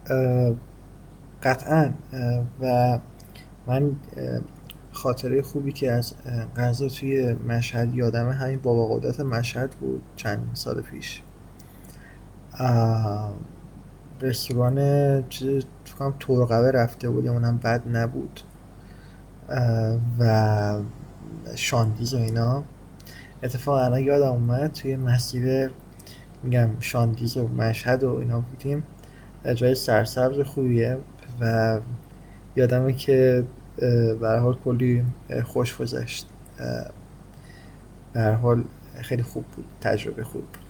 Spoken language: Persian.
اه، قطعا. و من خاطره خوبی که از غذا توی مشهد یادمه همین بابا قدرت مشهد بود چند سال پیش. اه، رستوران چیز فکر کنم ترقوه رفته بودیم، اونم بد نبود. و شاندیز و اینا. اتفاقا الان یادم اومد توی مسیر، میگم شاندیز و مشهد و اینا بودیم. جای سرسبز خوبیه و یادمه که به هر حال کلی خوش گذشت. به هر حال خیلی خوب بود، تجربه خوب بود.